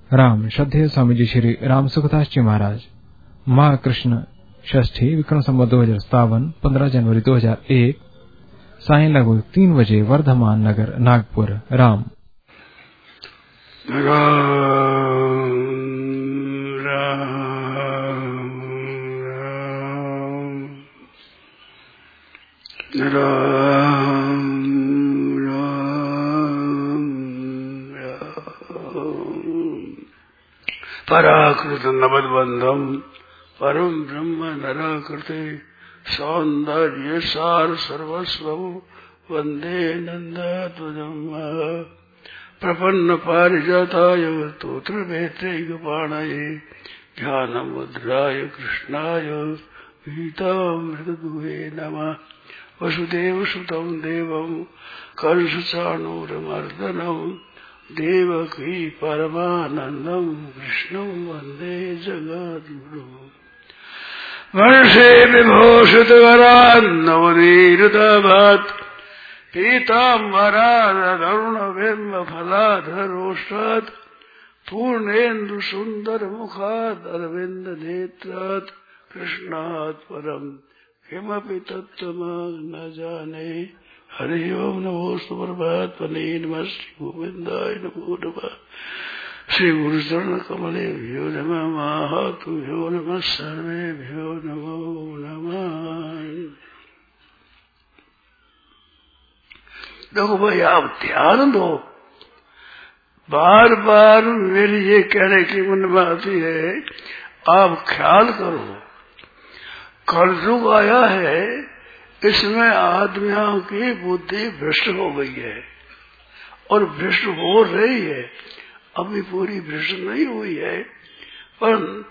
राम श्रद्धेय स्वामी जी श्री राम सुखदास जी महाराज। माह कृष्ण षष्ठी विक्रम संवत 2057 15 जनवरी 2001 सायं लगभग 3 बजे वर्धमान नगर नागपुर। राम पराकृत नवद्बंधम परम ब्रह्म नराकृते सौंदर्य सार सर्वस्व वंदे नंदात्वजम प्रपन्न पारिजाताय स्तोत्र वेत्रैकपाणये ज्ञान मुद्राय कृष्णाय गीतामृतदुहे नमः। वसुदेव सुतं देवं कंसचाणूरमर्दनम् देवकी परमानंदम कृष्णं वंदे जगद्गुरुम्। वर्षे विभूषित वरान्नवनीरुदाभात् पीताम्बरादरुणबिम्ब फलाधरोष्टात् पूर्णेन्दु सुंदर मुखात् अरविंद नेत्रात् कृष्णात् परम किमपि तत्त्वं न जाने। हरि ओम नमोस्तु परमात्मने नमः। श्री गोविंदाय नमो नमः। श्री गुरु चरण कमलेभ्यो नमः। माहातुभ्यो नमः। सर्वेभ्यो नमो नमः। देखो भाई, आप ध्यान दो। बार बार मेरी ये कहने की मन में आती है, आप ख्याल करो। कलयुग आया है, इसमें आदमियों की बुद्धि भ्रष्ट हो गई है और भ्रष्ट हो रही है। अभी पूरी भ्रष्ट नहीं हुई है, पर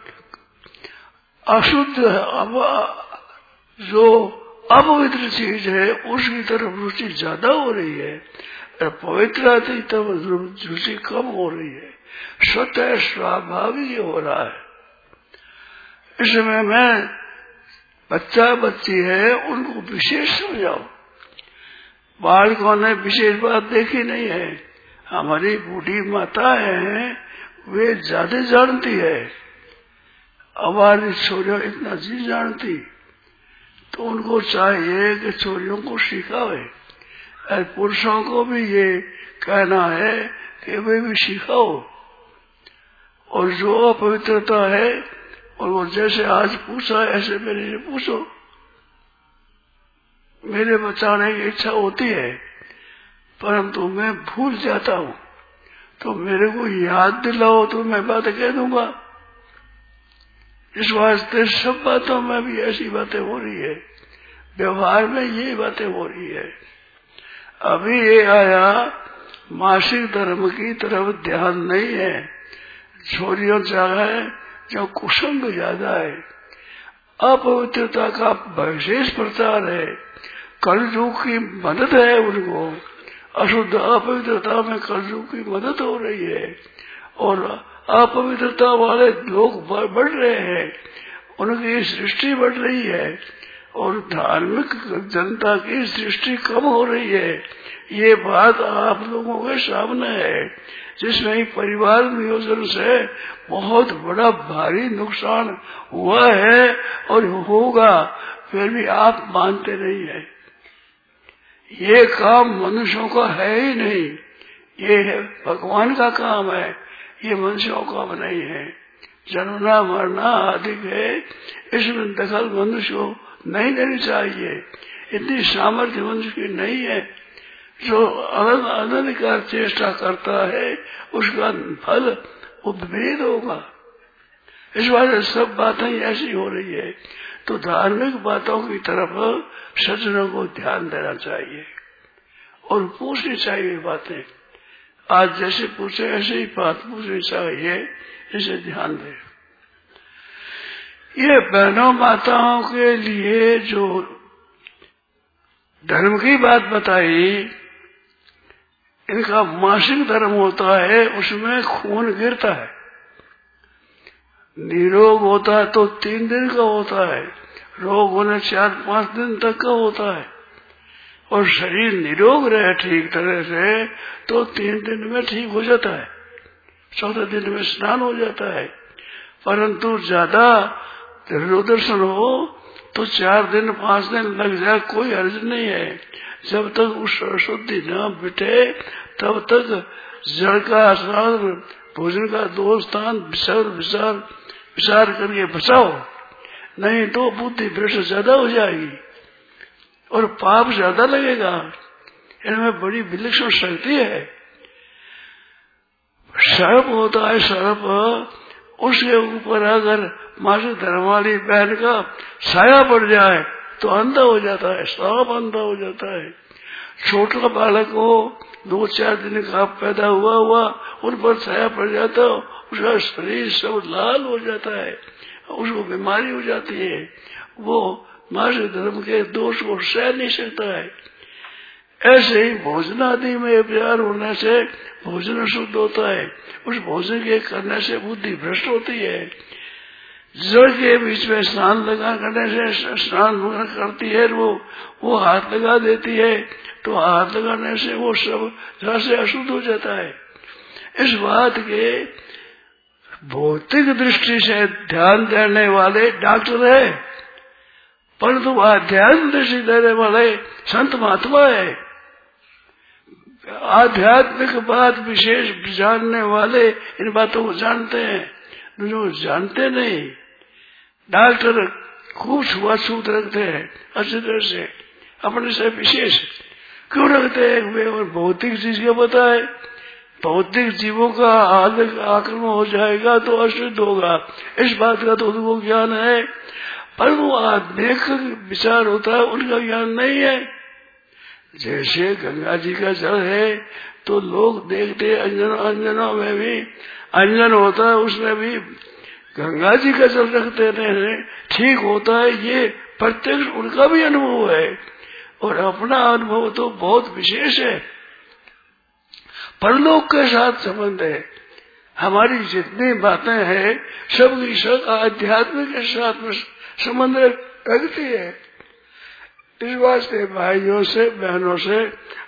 अशुद्ध जो अपवित्र चीज है उसकी तरफ रुचि ज्यादा हो रही है। पवित्र आती तब रुचि कम हो रही है। स्वतः स्वाभाविक हो रहा है। इसमें मैं बच्चा बच्ची है उनको विशेष समझाओ। बालकों ने विशेष बात देखी नहीं है। हमारी बूढ़ी माता है, वे ज्यादा जानती है। हमारी छोरियां इतना जी जानती, तो उनको चाहिए कि छोरियों को सिखावे। पुरुषों को भी ये कहना है कि वे भी सिखाओ। और जो अपवित्रता है, और वो जैसे आज पूछा ऐसे मेरे से पूछो। मेरे बचाने की इच्छा होती है, परंतु मैं भूल जाता हूँ, तो मेरे को याद दिलाओ तो मैं बात कह दूंगा। इस वास्ते सब बातों में भी ऐसी बातें हो रही है, व्यवहार में ये बातें हो रही है। अभी ये आया, मासिक धर्म की तरफ ध्यान नहीं है। छोरियों चाहे जो कुसंग ज्यादा है, अपवित्रता का विशेष प्रचार है। कलयुग की मदद है उनको। अशुद्ध अपवित्रता में कलयुग की मदद हो रही है और अपवित्रता वाले लोग बढ़ रहे हैं, उनकी सृष्टि बढ़ रही है और धार्मिक जनता की सृष्टि कम हो रही है। ये बात आप लोगों के सामने है, जिसमें परिवार नियोजन से बहुत बड़ा भारी नुकसान हुआ है और होगा, फिर भी आप मानते नहीं है। ये काम मनुष्यों का है ही नहीं, ये भगवान का काम है, ये मनुष्यों का काम नहीं है। जन्मना मरना अधिक है, इसमें दखल मनुष्य को नहीं लेनी चाहिए। इतनी सामर्थ्य मनुष्य की नहीं है। जो अनंत का चेष्टा करता है उसका फल उद्भेद होगा। इस बार सब बातें ऐसी हो रही है, तो धार्मिक बातों की तरफ सज्जनों को ध्यान देना चाहिए और पूछनी चाहिए बातें। आज जैसे पूछे ऐसे ही बात पूछनी चाहिए, इसे ध्यान दें। ये बहनों माताओं के लिए जो धर्म की बात बताई, इनका मासिक धर्म होता है, उसमें खून गिरता है। निरोग होता है तो 3 दिन का होता है, रोग होने 4-5 दिन तक का होता है। और शरीर निरोग रहे ठीक तरह से तो 3 दिन में ठीक हो जाता है। चौथे दिन में स्नान हो जाता है। परंतु ज्यादा हृदयोदर्शन हो तो 4 दिन 5 दिन लग जाए, कोई अर्ज नहीं है। जब तक उस अशुद्धि न बिटे तब तक जड़ का स्नान, भोजन का 2 स्थान विचार करके बचाओ, नहीं तो बुद्धि भ्रष्ट ज्यादा हो जाएगी और पाप ज्यादा लगेगा। इनमें बड़ी विलक्षण शक्ति है। सर्प होता है, सर्प उसके ऊपर अगर मासिक धर्म वाली बहन का साया पड़ जाए तो अंधा हो जाता है, सांप अंधा हो जाता है। छोटा बालक हो 2-4 दिन का पैदा हुआ उन पर साया पड़ जाता है, उसका शरीर सब लाल हो जाता है, उसको बीमारी हो जाती है, वो मासिक धर्म के दोष को सह नहीं सकता है। ऐसे ही भोजन आदि में प्यार होने से भोजन अशुद्ध होता है, उस भोजन के करने से बुद्धि भ्रष्ट होती है। जड़ के बीच में स्नान करने से स्नान करती है, वो हाथ लगा देती है, तो हाथ लगाने से वो सब जड़ से अशुद्ध हो जाता है। इस बात के भौतिक दृष्टि से ध्यान देने वाले डॉक्टर है, परंतु आध्यात्मिक दृष्टि देने वाले संत महात्मा है। आध्यात्मिक बात विशेष जानने वाले इन बातों को जानते हैं, जो जानते नहीं। डॉक्टर खूब छुआछूत रखते हैं अच्छी तरह से, अपने से विशेष क्यों रखते हैं? वे और भौतिक चीज क्या पता है? भौतिक जीवों का आक्रमण हो जाएगा तो अशुद्ध होगा, इस बात का तो उनको ज्ञान है, पर वो आत्मिक विचार होता है उनका ज्ञान नहीं है। जैसे गंगा जी का जल है तो लोग देखते अंजनों में भी अंजन होता है, उसमें भी गंगा जी का जल रखते हैं, ठीक होता है। ये प्रत्यक्ष उनका भी अनुभव है और अपना अनुभव तो बहुत विशेष है, परलोक के साथ संबंध है। हमारी जितनी बातें हैं सबकी सब आध्यात्मिक के साथ संबंध रखती है। इस वास्ते भाइयों से बहनों से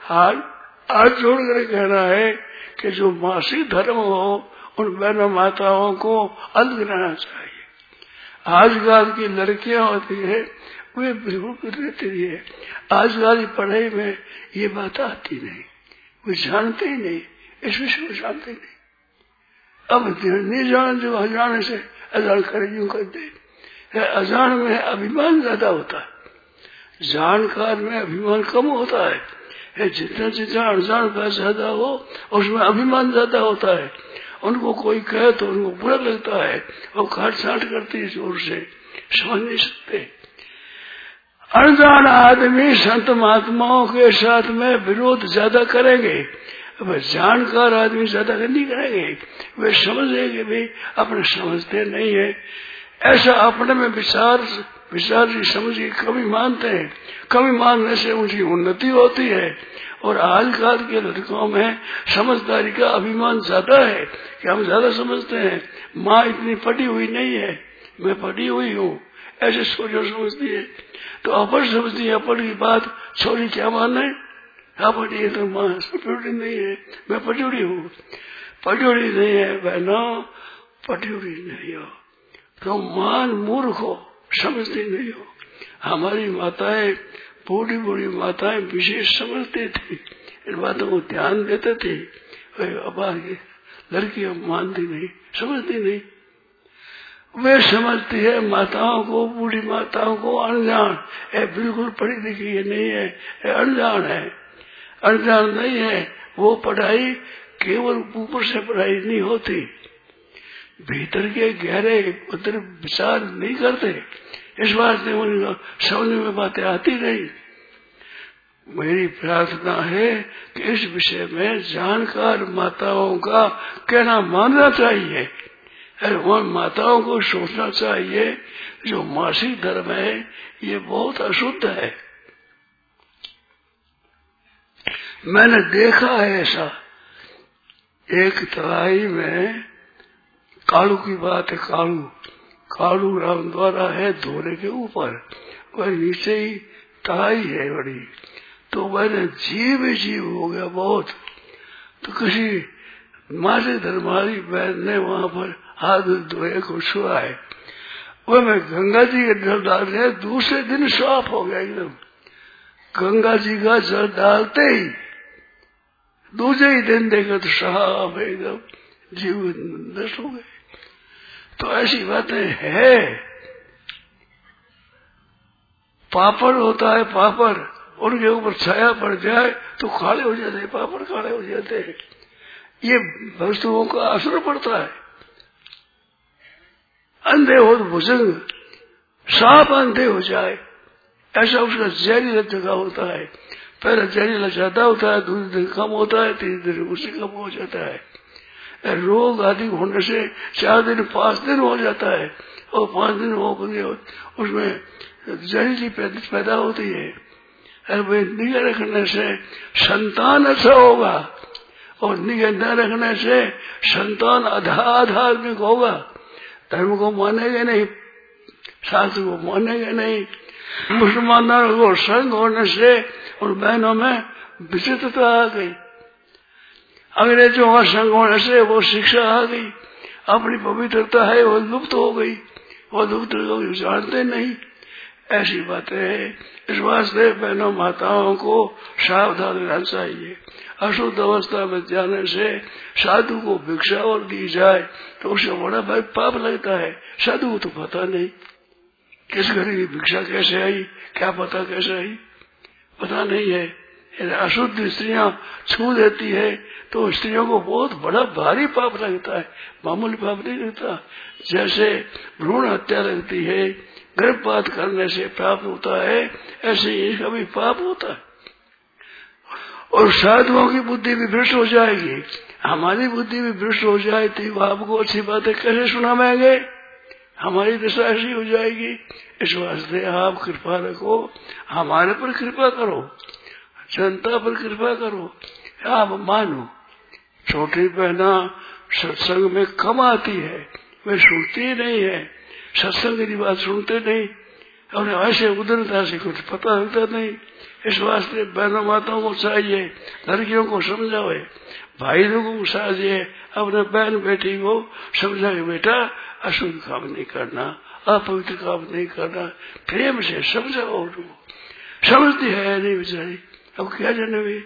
हाथ जोड़कर कहना है कि जो मासिक धर्म हो उन बहनों माताओं को अलग रहना चाहिए। आजकल की लड़कियां होती है वे बिल्कुल रहती है, आजकल की पढ़ाई में ये बात आती नहीं, वे जानते ही नहीं, इस विषय को जानते नहीं। अब नहीं जान, जो अजान से अजान करे यूं करते, अजान में अभिमान ज्यादा होता है, जानकार में अभिमान कम होता है। जितना जितना अनजान का ज्यादा हो उसमें अभिमान ज्यादा होता है। उनको कोई कहे तो उनको बुरा लगता है और काट छाट करती है, जोर से समझ नहीं सकते। अनजान आदमी संत महात्माओं के साथ में विरोध ज्यादा करेंगे, अब जानकार आदमी ज्यादा नहीं करेंगे। वे समझेंगे भी अपने समझते नहीं है, ऐसा अपने में विचार की समझ की कमी मानते हैं। कमी मानने से उनकी उन्नति होती है। और आजकल के लड़कों में समझदारी का अभिमान ज्यादा है कि हम ज्यादा समझते हैं। माँ इतनी पढ़ी हुई नहीं है, मैं पढ़ी हुई हूँ, ऐसे सोचो समझती है। तो अपर समझती है, अपर की बात छोरी क्या माने, हाँ पढ़ी है तो माँ पढ़ी नहीं है, मैं पढ़ी हूँ। पढ़ी नहीं है बहनों, पढ़ी नहीं हो तो मान मूर्ख हो, समझती नहीं हो। हमारी माताएं, बूढ़ी बूढ़ी माताएं विशेष समझती थी, इन बातों को ध्यान देते थे। अब लड़कियां मानती नहीं, समझती नहीं। वे समझती है माताओं को, बूढ़ी माताओं को अनजान है, बिल्कुल पढ़ी लिखी है नहीं है, अनजान है। अनजान नहीं है, वो पढ़ाई केवल ऊपर से पढ़ाई नहीं होती, भीतर के गहरे उधर विचार नहीं करते। इस बात से उनको समझ में बातें आती नहीं। मेरी प्रार्थना है कि इस विषय में जानकार माताओं का कहना मानना चाहिए। उन माताओं को सोचना चाहिए जो मासिक धर्म है ये बहुत अशुद्ध है। मैंने देखा है ऐसा, एक तराई में कालू की बात है, कालू राम द्वारा है धोरे के ऊपर, वह नीचे ही तराई है बड़ी, तो मैंने जीव हो गया बहुत। तो किसी मासिक धर्म वाली बहन ने वहां पर हाथ धोए को छुआ है, वो मैं गंगा जी के जल डाल रहे, दूसरे दिन साफ हो गया एकदम। गंगा जी का जल डालते ही दूसरे ही दिन देखा तो साफ एकदम जीव नष्ट हो गए। तो ऐसी बातें है। पापड़ होता है, पापड़ उनके ऊपर छाया पड़ जाए तो काले हो जाते हैं, पापड़ काले हो जाते हैं। ये वस्तुओं का असर पड़ता है। अंधे हो तो भुजंग, सांप अंधे हो जाए, ऐसा उसका जहरीला जगह होता है। पहले जहरीला ज्यादा होता है, दूसरे दिन कम होता है, तीसरे दिन उससे कम हो जाता है। रोग आदि होने से 4 दिन 5 दिन हो जाता है, और 5 दिन हो गए उसमें जहरीली पैदा होती है। वे निगाह रखने से संतान अच्छा होगा, और निगाह न रखने से संतान आधार्मिक होगा। धर्म को मानेंगे नहीं, शास्त्र को मानेंगे नहीं। मुसलमानों को संग होने से उन बहनों में विचित्रता आ गई, अंग्रेजों का संग होने से वो शिक्षा आ गई, अपनी पवित्रता है वो लुप्त हो गई, वो लुप्त लोग जानते नहीं। ऐसी बातें है। इस वास्ते बहनों माताओं को सावधान रहना चाहिए। अशुद्ध अवस्था में जाने से साधु को भिक्षा और दी जाए तो उसे बड़ा भाई पाप लगता है। साधु को तो पता नहीं किस घर की भिक्षा कैसे आई, क्या पता कैसे आई, पता नहीं है। अशुद्ध स्त्रियां छू देती है तो स्त्रियों को बहुत बड़ा भारी पाप लगता है, मामूली पाप नहीं लगता। जैसे भ्रूण हत्या लगती है, गर्भपात करने से प्राप्त होता है, ऐसे ही इसका भी पाप होता है। और साधुओं की बुद्धि भी भ्रष्ट हो जाएगी, हमारी बुद्धि भी भ्रष्ट हो जाए तो आपको अच्छी बातें कैसे सुनाएंगे, हमारी दशा ऐसी हो जाएगी। इस वास्ते आप कृपा रखो, हमारे पर कृपा करो, जनता पर कृपा करो। आप मानो छोटी बहना सत्संग में कम आती है, वे सुनती नहीं है, सत्संग की बात सुनते नहीं, और ऐसे उदरता से कुछ पता होता नहीं। इस वास्ते बहनों माताओं को चाहिए, लड़कियों को समझावे, भाई लोगों को चाहिए अपने बहन बेटी को समझा के बेटा अशुद्ध काम नहीं करना, अपवित्र काम नहीं करना, प्रेम से समझाओ। समझती है नहीं बेचारी, अब क्या जाने वे।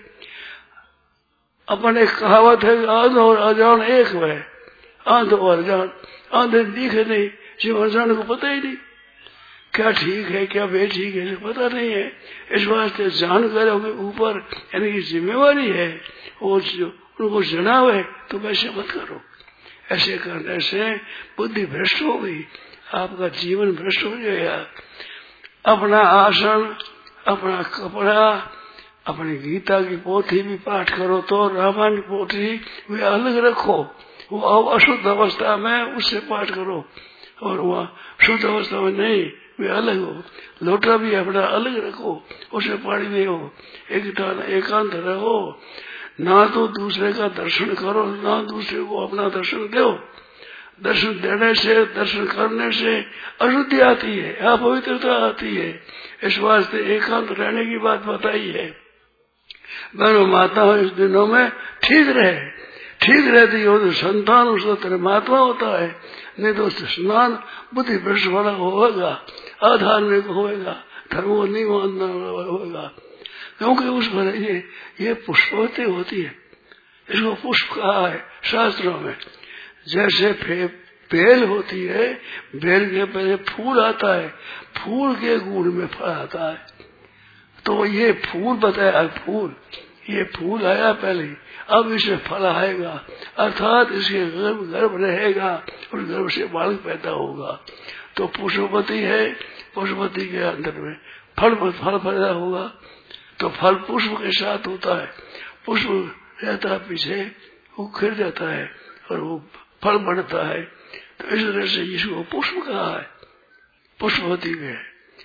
अपन एक कहावत है, आंध और अजान एक है, आंध और अजान। आंधे दिखे नहीं, जीव अजान को पता ही नहीं क्या ठीक है क्या बेठीक है, पता नहीं है। इस वास्ते जानकर ऊपर यानी कि जिम्मेवारी है, वो उनको जनावे तो वैसे मत करो। ऐसे करने से बुद्धि भ्रष्ट हो गई, आपका जीवन भ्रष्ट हो जाएगा। अपना आसन, अपना कपड़ा, अपनी गीता की पोथी भी पाठ करो तो रामायण की पोथी वे अलग रखो, वो अशुद्ध अवस्था में उससे पाठ करो, और वह शुद्ध अवस्था में नहीं, वे अलग हो। लोटा भी अपना अलग रखो, उसमें पानी नहीं हो, एकांत रहो। ना तो दूसरे का दर्शन करो, ना दूसरे को अपना दर्शन दो। दर्शन देने से, दर्शन करने से अशुद्धि आती है, अपवित्रता आती है। इस वास्ते एकांत रहने की बात बताई है। बहनों माता इस दिनों में ठीक रहे, ठीक रहती हो तो संतान उसका परमात्मा होता है, नहीं तो स्नान बुद्धि भ्रष्ट वाला होगा, अधार्मिक होगा, धर्म को नहीं मानना होगा। क्योंकि उस पर ये पुष्पवती होती है, इसको पुष्प कहा है शास्त्रों में। जैसे बेल होती है, बेल के पहले फूल आता है, फूल के गुण में फल आता है, तो ये फूल बताया, फूल ये फूल आया पहले, अब इसमें फल आएगा, अर्थात इसके गर्भ रहेगा और गर्भ से बालक पैदा होगा। तो पुष्पवती है, पुष्पवती के अंदर में फल पैदा होगा, तो फल पुष्प के साथ होता है, पुष्प रहता है पीछे, वो खिल जाता है और वो फल बढ़ता है। तो इस तरह से इसको पुष्प कहा है, पुष्पवती में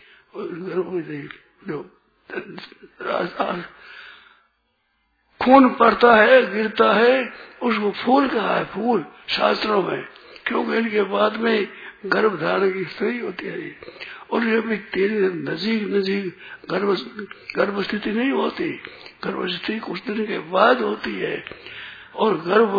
जो खून पड़ता है, गिरता है, उसको फूल कहा है, फूल शास्त्रों में। क्योंकि इनके बाद में गर्भ धारण की स्थिति होती है, और ये भी तेरे नजीक गर्भ स्थिति नहीं होती, गर्भ स्थिति कुछ दिन के बाद होती है। और गर्भ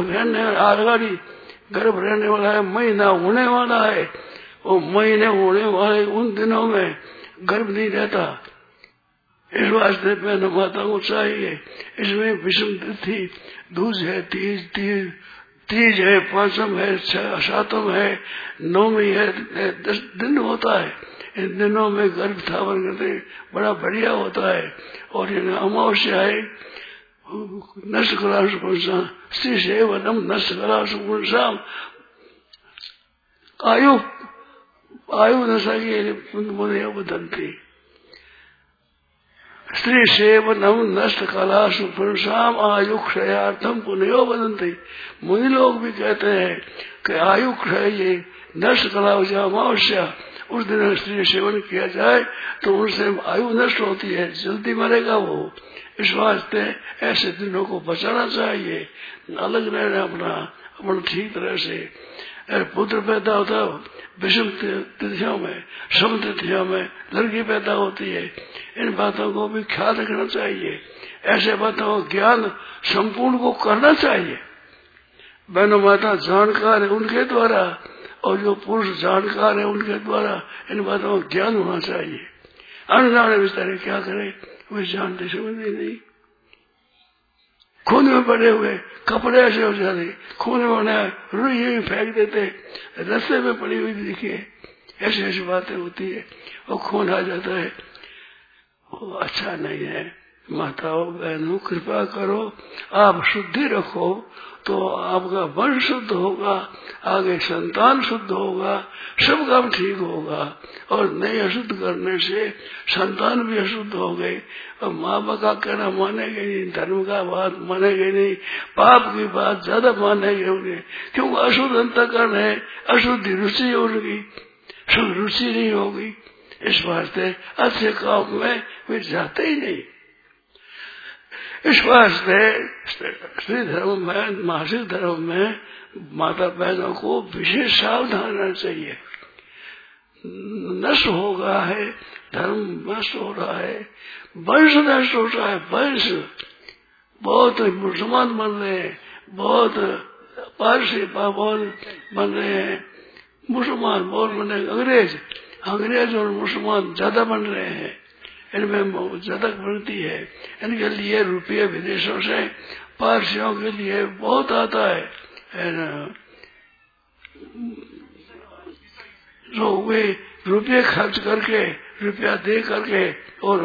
रहने वाला है, महीना होने वाला है, और महीने होने वाले उन दिनों में गर्भ नहीं रहता। इस वास्ते बहनों माता को चाहिए, इसमें विषम तिथि, दूज है, तीज है, पांचम है, सातम है, नौवीं है, 10 दिन होता है। इन दिनों में गर्भ धारण करते बड़ा बढ़िया होता है। और ये अमावस्या है, नष्ट कला सुपुरुषाम, स्त्री सेवनम नष्ट कला सुपुरुषाम, आयु नशा की मुझे बदलती, स्त्री सेवनम नष्ट कला सुपुरुषाम आयु क्षयार्थम पुनयो बदलती। मुनि लोग भी कहते हैं कि आयु क्षय ये नष्ट कला हो जाए, अमावस्या उस दिन स्त्री सेवन किया जाए तो उनसे आयु नष्ट होती है, जल्दी मरेगा वो। इस वास्ते ऐसे दिनों को बचाना चाहिए, अलग रहना अपना ठीक तरह से। पुत्र पैदा होता विषम तिथियों में, सम तिथियों में लड़की पैदा होती है। इन बातों को भी ख्याल रखना चाहिए, ऐसे बातों का ज्ञान संपूर्ण को करना चाहिए। बहनों माता जानकार है उनके द्वारा, और जो पुरुष जानकार है उनके द्वारा इन बातों का ज्ञान होना चाहिए। अनजाने बेचारे क्या करे, वे जानते समझते नहीं, खून में पड़े हुए कपड़े ऐसे हो जाते, खून में बना रुई फेंक देते, रस्ते में पड़ी हुई दिखे, ऐसी ऐसी बातें होती है और खून आ जाता है, वो अच्छा नहीं है। माताओं बहनों कृपा करो, आप शुद्धि रखो तो आपका वंश शुद्ध होगा, आगे संतान शुद्ध होगा, सब काम ठीक होगा। और नहीं अशुद्ध करने से संतान भी अशुद्ध हो गए, और माँ बाप का कहना मानेंगे नहीं, धर्म का बात मानेंगे नहीं, पाप की बात ज्यादा मानेंगे उन्हें, क्योंकि अशुद्ध अंतःकरण है, अशुद्धि रुचि उनकी, शुद्ध रुचि नहीं होगी। इस वास्ते अच्छे काम में वे जाते ही नहीं। इस वास्ते स्त्री धर्म में, मासिक धर्म में माता बहनों को विशेष सावधान रहना चाहिए। नष्ट हो गया है, धर्म नष्ट हो रहा है, वंश नष्ट हो रहा है, वंश बहुत मुसलमान बन रहे हैं, बहुत पारसी बन रहे हैं, मुसलमान बहुत बन रहे हैं, अंग्रेज और मुसलमान ज्यादा बन रहे हैं, इनमें ज्यादा बढ़ती है। इनके लिए रुपये विदेशों से पारसियों के लिए बहुत आता है ना, जो वे रुपये खर्च करके, रुपया दे करके और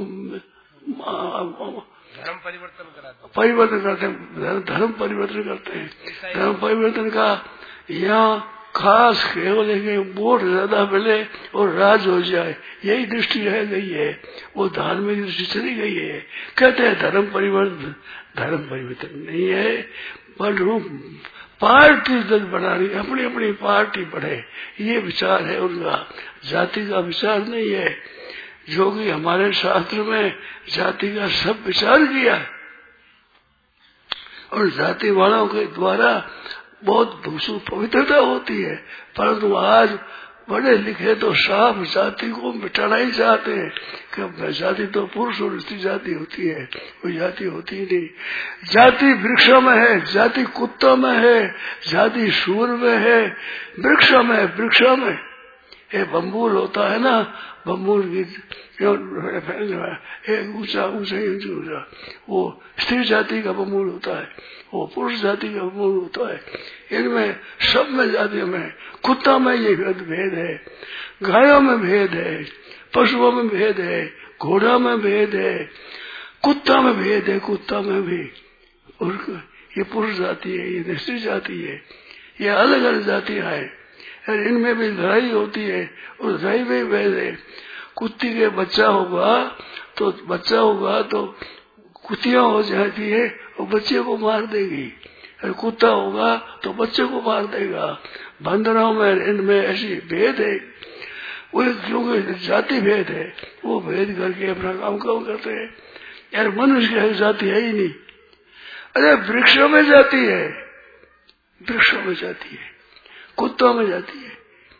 परिवर्तन करते हैं, धर्म परिवर्तन करते हैं। धर्म परिवर्तन का यहाँ खास केवल वोट ज्यादा मिले और राज हो जाए, यही दृष्टि रह गई है, वो धार्मिक दृष्टि चली गई है। कहते हैं धर्म परिवर्तन नहीं है, पर पार्टी दल बनानी, अपनी अपनी पार्टी बढ़े, ये विचार है उनका, जाति का विचार नहीं है। जो कि हमारे शास्त्र में जाति का सब विचार किया, और जाति वालों के द्वारा बहुत पवित्रता होती है, परंतु आज बड़े लिखे तो साफ जाति को मिटाना ही चाहते हैं कि जाति तो पुरुष और स्त्री जाति होती है, कोई जाति होती ही नहीं। जाति वृक्षों में है, जाति कुत्तों में है, जाति सूर में है, वृक्षों में ये बम्बूल होता है ना, बम्बूल की एक ऊंचा वो स्त्री जाति का बम्बूल होता है, वो पुरुष जाति का बम्बूल होता है। इनमें सब में जातियों में, कुत्ता में ये भेद है, गायों में भेद है, पशुओं में भेद है, घोड़ा में भेद है, कुत्ता में भेद है, कुत्ता में भी। और ये पुरुष जाति है, ये स्त्री जाति है, ये अलग अलग जातियां हैं, और इनमें भी लड़ाई होती है, और लड़ाई में भेद है। कुत्ती के बच्चा होगा तो कुतियां हो जाती है और बच्चे को मार देगी, और कुत्ता होगा तो बच्चे को मार देगा। बंदरों में इनमें ऐसी भेद है, वो क्योंकि जाति भेद है, वो भेद करके अपना काम करते हैं। यार मनुष्य की जाति है ही नहीं, अरे वृक्षों में जाती है, वृक्षों में जाती है, कुत्तों में जाती है,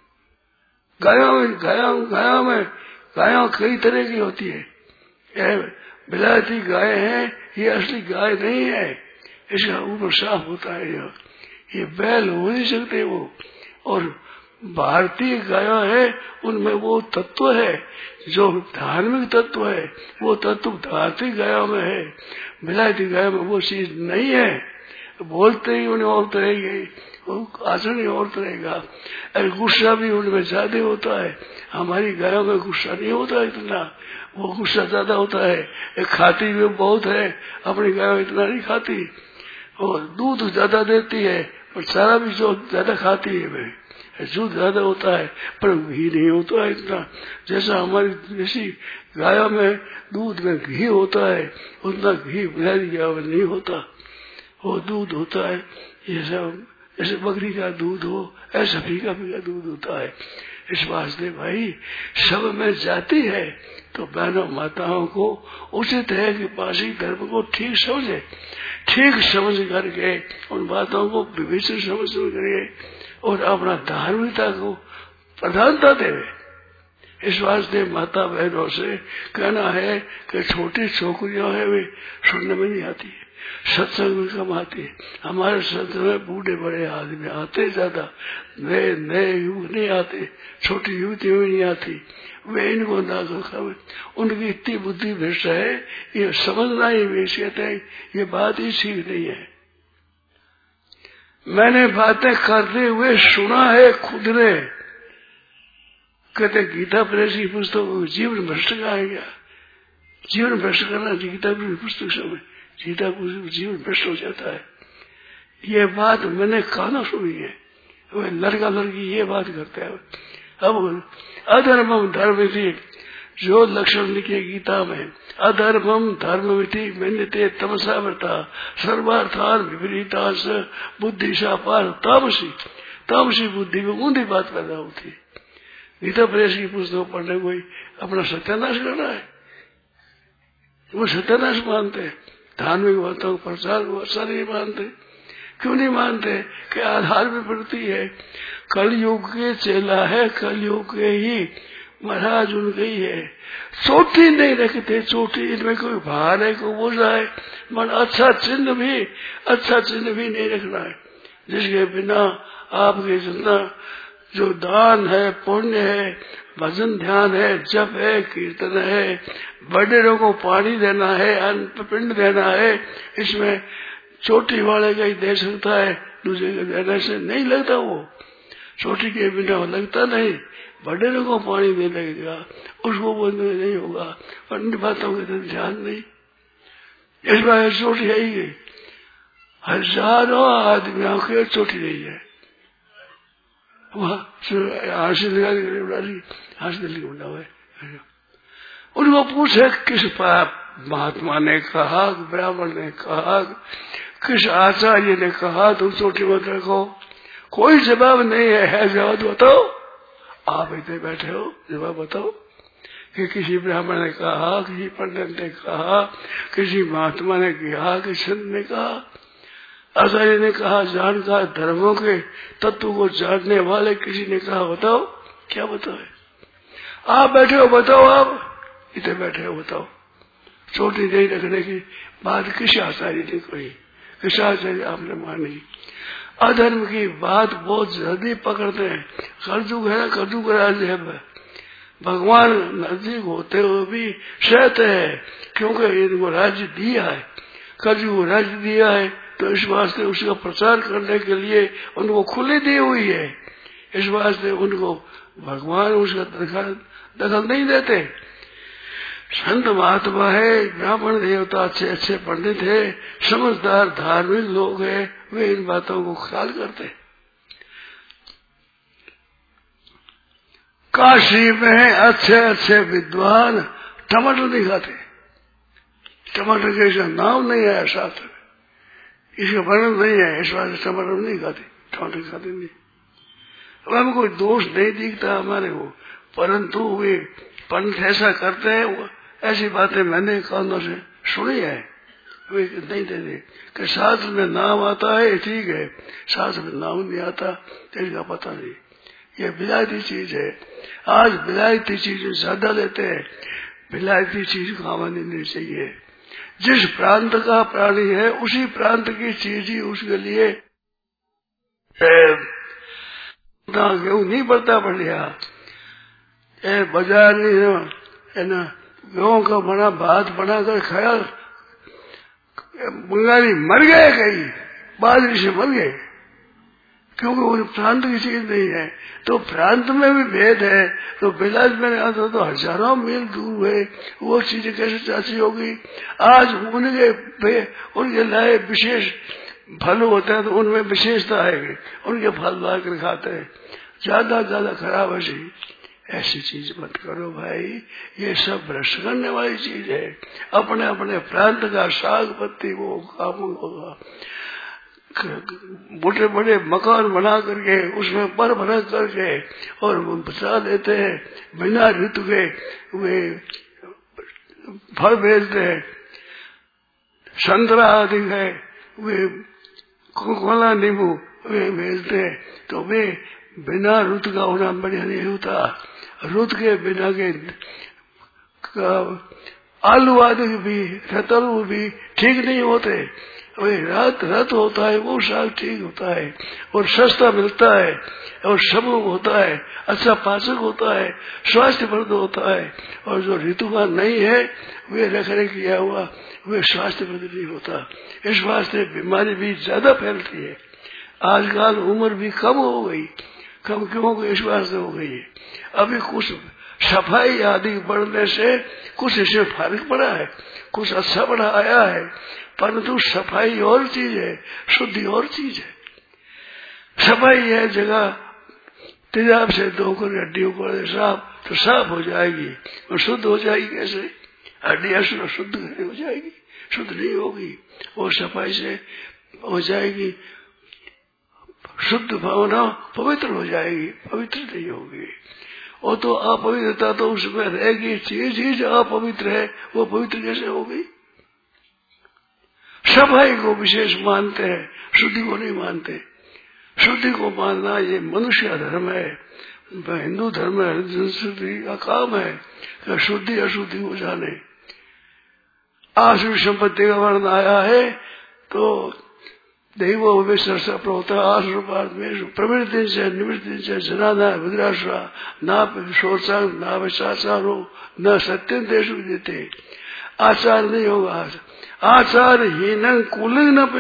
गायों में गायों कई तरह की होती है। बिलायती गाय है, ये असली गाय नहीं है, इसका ऊपर साफ होता है। ये बैल हो नहीं सकते वो। और भारतीय गायों है उनमें वो तत्व है जो धार्मिक तत्व है, वो तत्व भारतीय गायों में है, विलायती गायों में वो चीज नहीं है। बोलते ही उन्हें और रहेगी, आचरण ही और रहेगा। अरे गुस्सा भी उनमें ज्यादा होता है, हमारी गायों में गुस्सा नहीं होता इतना, वो गुस्सा ज्यादा होता है। एक खाती भी बहुत है, अपनी गायों इतना नहीं खाती, और दूध ज्यादा देती है और चारा भी जो ज्यादा खाती है वे, दूध ज्यादा होता है पर घी नहीं होता है इतना। जैसा हमारी देसी गायों में दूध में घी होता है उतना घी बिलायती गायों में नहीं होता, वो दूध होता है ये सब जैसे बकरी का दूध हो ऐसा फीका फीका दूध होता है। इस वास्ते भाई सब में जाती है तो बहनों माताओं को उचित है कि पारसी धर्म को ठीक समझे, ठीक समझ करके उन बातों को विवेचन समझ करके और अपना धार्मिकता को प्रधानता देवे। इस वास्ते माता बहनों से कहना है कि छोटी छोकरियां हैं वे सुनने में नहीं आती है, सत्संग में कम आती है। हमारे सत्संग में बूढ़े बड़े आदमी आते ज्यादा, नए युवक नहीं आते, छोटी युवती भी नहीं आती। वे इनको ना खबर, उनकी इतनी बुद्धि भ्रष्ट है, ये समझना ही वे कहते हैं ये बात ही ठीक नहीं है। मैंने बातें करते हुए सुना है खुद ने, कहते गीता प्रेस की पुस्तक जीवन भ्रष्ट का है क्या? जीवन भ्रष्ट करना गीता प्रेस पुस्तक समय गीता जीवन भ्रष्ट हो जाता है। ये बात मैंने कानों सुनी है, वे लड़का लड़की ये बात करते हैं। अब अधर्मम धर्म थी जो लक्षण लिखे गीता में, अधर्मम धर्म विधि मैंने तमसा व्रता सर्वार्थान विपरीता बुद्धिशा पार तामसी, तामसी बुद्धि में ऊंधी बात पैदा होती है। गीता प्रेस की पुस्तक पढ़ने कोई अपना सत्यानाश कर रहा है, वो सत्यानाश मानते हैं। धार्मिक बातों का प्रचार को अच्छा नहीं मानते। क्यों नहीं मानते? कि आधार में पड़ती है, कलयुग के चेला है, कलयुग के ही महाराज उनके ही है। चोटी नहीं रखते, चोटी इनमें कोई भार है कोई बोझा है, मन अच्छा चिन्ह भी नहीं रखना है, जिसके बिना आपके जितना जो दान है, पुण्य है, भजन ध्यान है, जप है, कीर्तन है, बड़ेरों को पानी देना है, अन्न पिंड देना है, इसमें चोटी वाले का ही दे सकता है, दूसरे के देने से नहीं लगता। वो चोटी के बिना लगता नहीं, बड़ेरों को पानी दे लगेगा, उसको बोलने नहीं होगा, अन्य बातों के ध्यान नहीं। इस बार चोटी है ही, हजारों आदमियों की चोटी नहीं है। उनको पूछे किस महात्मा ने कहा, ब्राह्मण ने कहा, किस आचार्य ने कहा तुम चोटी मत रखो? कोई जवाब नहीं है जवाब बताओ। आप इतने बैठे हो, जवाब बताओ कि किसी ब्राह्मण ने कहा, किसी पंडित ने कहा, किसी महात्मा ने कहा, किसी संत ने कहा, आचार्य ने कहा, जानकार धर्मों के तत्व को जानने वाले किसी ने कहा, बताओ क्या बताओ? आप बैठे हो बताओ, आप इतने बैठे हो बताओ। चोटी नहीं रखने की बात किस आचार्य ने कही, किस आचार्य आपने मानी? अधर्म की बात बहुत जल्दी पकड़ते हैं। कलयुग है ना, कलयुग राज्य है, भगवान नजदीक होते हुए भी सहते हैं, क्योंकि इनको राज्य दिया है, कलयुग राज्य दिया है, तो इस वास्ते उसका प्रचार करने के लिए उनको खुली दी हुई है। इस वास्ते उनको भगवान उसका दखल नहीं देते। संत महात्मा है, ब्राह्मण देवता अच्छे अच्छे पंडित है, समझदार धार्मिक लोग हैं, वे इन बातों को ख्याल करते। काशी में अच्छे अच्छे विद्वान टमाटर नहीं खाते, टमाटर के इसका नाम नहीं है शास्त्र में, इसका वर्णन नहीं है, इस वास्ते टमाटर नहीं खाते, टमाटर खाते नहीं। अब हमें कोई दोष नहीं दिखता हमारे को, परंतु वे पंडित ऐसा करते हैं, ऐसी बातें मैंने कानों से सुनी है। वे नहीं देते कि शास्त्र में नाम आता है ठीक है, शास्त्र में नाम नहीं आता तो इसका पता नहीं। ये विलायती चीज है, आज विलायती चीज ज्यादा लेते हैं, विलायती चीज खावा नहीं चाहिए। जिस प्रांत का प्राणी है उसी प्रांत की चीज ही उसके लिए गेहूं नहीं पड़ता बढ़िया, बाजार है ना, गेहूं का बना भात बनाकर खाया, बंगाली मर गए, कई बादरी से मर गए, क्योंकि वो प्रांत की चीज नहीं है। तो प्रांत में भी भेद है, तो बिलाज में आता तो हजारों मील दूर है, वो चीजें कैसे चाची होगी। आज उनके लाए विशेष फल होते हैं तो उनमें विशेषता आएगी, उनके फल ला कर खाते हैं, ज्यादा खराब ऐसी चीज मत करो भाई, ये सब भ्रष्ट करने वाली चीज है। अपने अपने प्रांत का साग पत्ती वो काम होगा, बड़े बड़े मकान बना करके उसमें पर भरा करके और बचा देते हैं, बिना ऋतु के वे फल बेचते हैं, संतरा आदि है वे कोला नींबू वे बेचते हैं, तो वे बिना ऋतु का होना बढ़िया नहीं होता। ऋतु के बिना के आलू आदि भी रतालू भी ठीक नहीं होते, वही रत होता है वो साग ठीक होता है और सस्ता मिलता है और समूह होता है, अच्छा पाचक होता है, स्वास्थ्यप्रद होता है। और जो ऋतु का नहीं है वे रखने किया हुआ वे स्वास्थ्यप्रद नहीं होता, इस वास्ते बीमारी भी ज्यादा फैलती है। आजकल उम्र भी कम हो गई, कम क्यों हो गई, इस वास्ते हो गई है। अभी कुछ सफाई आदि बढ़ने से कुछ इसमें फर्क पड़ा है, कुछ अच्छा बड़ा आया है, परंतु सफाई और चीज है, शुद्धि और चीज है। सफाई है जगह तेजाब से धोकर हड्डियों को साफ तो साफ हो जाएगी, और शुद्ध हो जाएगी कैसे, हड्डियां शुद्ध हो जाएगी, शुद्ध नहीं होगी, और सफाई से हो जाएगी शुद्ध भावना पवित्र हो जाएगी, पवित्र नहीं होगी। वो तो अपवित्रता तो उसमें रहेगी, चीज ही जो अपवित्र है वो पवित्र कैसे होगी। सफाई को विशेष मानते हैं, शुद्धि को नहीं मानते। शुद्धि को मानना ये मनुष्य धर्म है, हिंदू धर्म है, संस्कृति का काम है कि शुद्धि अशुद्धि को जाने। आसुरी संपत्ति का वर्णन आया है तो दैवो विश्व प्रोक्ता आसुरपाद में प्रवृत्ति से निवृत्ति से जनाना विद्राशा न शोचा न विशाचारो न सत्यम देश देते। आचार नहीं होगा, आचार हीन कुलिंग न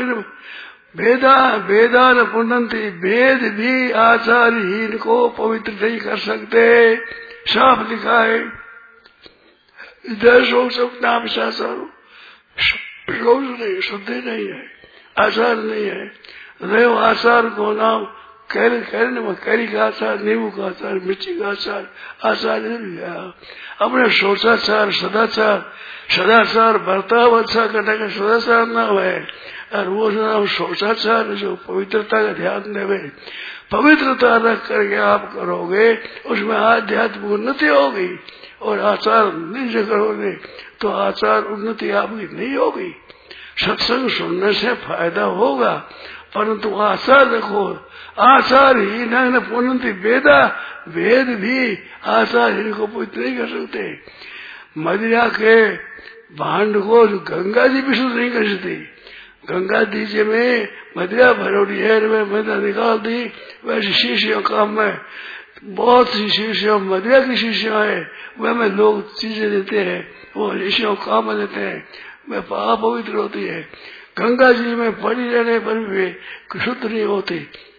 वेदा न पुनंती, वेद भी आचारहीन को पवित्र नहीं कर सकते, साफ लिखा है। इधर शोक ना विशाचारो, रोज नहीं, शुद्धि नहीं है, आचार नहीं है। रेव आचार को नाम कैरी का आचार, नींबू का आचार, मिर्ची का आचार, आचार नहीं गया। अपने सोचाचार सदाचार बर्ताव अच्छा करने का सदाचार नाम है, और वो नाम सोचाचार जो पवित्रता का ध्यान देवे, पवित्रता रख करके आप करोगे उसमें आध्यात्मिक उन्नति होगी। और आचार नहीं करोगे तो आचार उन्नति आपकी नहीं होगी। सत्संग सुनने से फायदा होगा, परंतु आचार रखो, आचार ही न पुनंती वेदा, वेद भी आचार इनको पवित्र नहीं कर सकते। मदिरा के भांड को गंगा जी भी शुद्ध नहीं कर सकती। गंगा जी में मदिरा भरोड़ी है, मदिरा निकाल दी, वैसे शीशियों का में बहुत सी शीशियों मदिरा की शीशियां है, वह में लोग चीजें देते हैं, वो शीशियों काम देते हैं, वह पाप पवित्र होती है। गंगा जी में पड़ी रहने पर भी शुद्ध नहीं होती।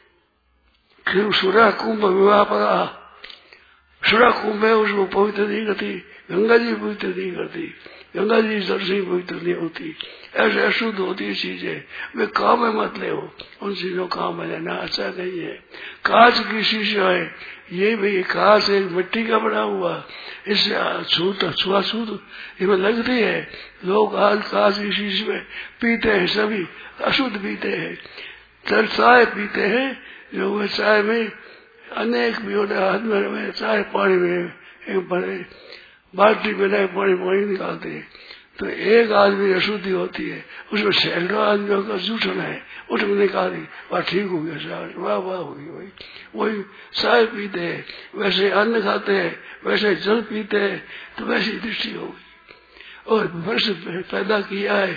सुरा कुंभ विवाह पड़ा, सुरा कुंभ है उसको पवित्र नहीं करती, गंगा जी पवित्र नहीं करती, गंगा जी जल से पवित्र नहीं होती। ऐसे अशुद्ध होती है चीजें, वे काम में मत ले, उन चीजों काम में लेना अच्छा नहीं है। कांच की शीशा है, ये भी कांच एक मिट्टी का बना हुआ, इससे छुआछूत इसमें लगती है। लोग आज कांच की शीशे में पीते हैं, सभी अशुद्ध पीते हैं। चाय पीते हैं, जो वे चाय में अनेक भी होते हाथ में चाय पानी में एक बड़े बाल्टी में पानी निकालते हैं, तो एक आदमी अशुद्धि होती है, उसमें सैकड़ों आदमियों का जूठन है, उसमें निकाली वह ठीक हो गया, वाह वाह होगी। वही चाय पीते हैं, वैसे अन्न खाते हैं, वैसे जल पीते हैं, तो वैसी दृष्टि होगी। और विष पैदा किया है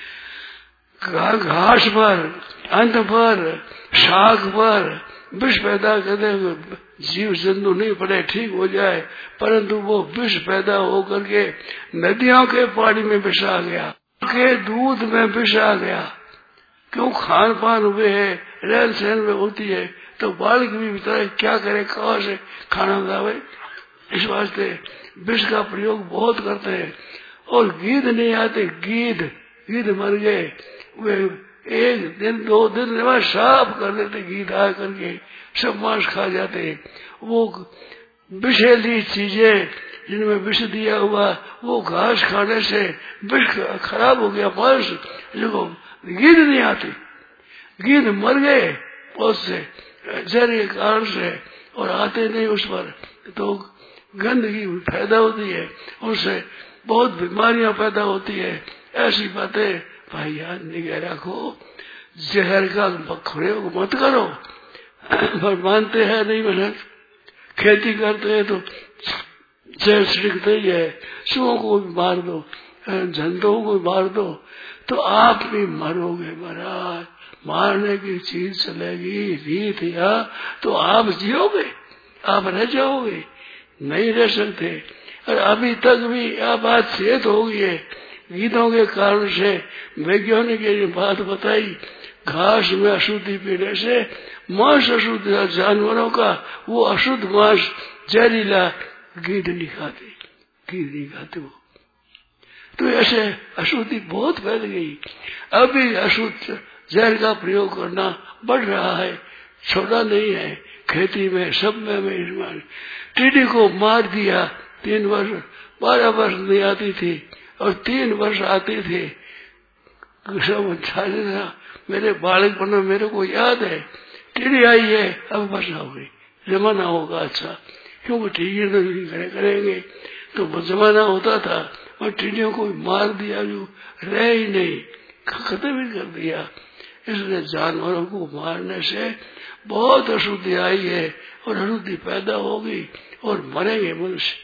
घास पर, अन्न पर, शाक पर विष पैदा करते हुए जीव जंतु नहीं पड़े, ठीक हो जाए, परंतु वो विष पैदा होकर के नदियों के पानी में विष आ गया, के दूध में विष आ गया। क्यों? खान पान हुए है, रहन सहन में होती है, तो बालक भी बेचारे क्या करे, कहाँ से खाना लावे। इस वास्ते विष का प्रयोग बहुत करते हैं। और गीध नहीं आते, गीध मर गए, वे एक दिन 2 दिन में साफ कर देते, गीध आ करके सब मांस खा जाते। वो विषैली चीजें जिनमें विष दिया हुआ, वो घास खाने से विष खराब हो गया मांस, देखो गीध नहीं आती, गीध मर गए बहुत से जहर के कारण से, और आते नहीं उस पर, तो गंदगी पैदा होती है, उससे बहुत बीमारियां पैदा होती है। ऐसी बातें भाई याद निगाह रखो, जहर का प्रयोग मत करो। पर मानते हैं नहीं, मेहनत खेती करते हैं तो जहर छिड़कते ही है, सुओं को भी मार दो, जंतुओं को भी मार दो, तो आप भी मरोगे महाराज। मारने की चीज चलेगी रीत या तो आप जियोगे, आप रह जाओगे, नहीं रह सकते। और अभी तक भी आप बात सेहत हो गई है गीतों के कारण से। वैज्ञानिक ने बात बताई, घास में अशुद्धि पीने से मांस अशुद्ध है जानवरों का, वो अशुद्ध मांस जहरीला गीध नहीं खाते वो। तो ऐसे अशुद्धि बहुत फैल गई। अभी अशुद्ध जहर का प्रयोग करना बढ़ रहा है, छोटा नहीं है। खेती में सब में टीडी को मार दिया, 3 वर्ष 12 वर्ष नहीं आती थी, और 3 वर्ष आती थी। सब मेरे बालकपन में मेरे को याद है, टीडी आई है, अब वर्षा हो गई, जमाना होगा अच्छा, क्योंकि टीडी तो नहीं करेंगे, तो जमाना होता था। और टीडियों को मार दिया, जो रह ही नहीं, खत्म ही कर दिया। इसलिए जानवरों को मारने से बहुत अशुद्धि आई है, और अशुद्धि पैदा होगी और मरेंगे मनुष्य।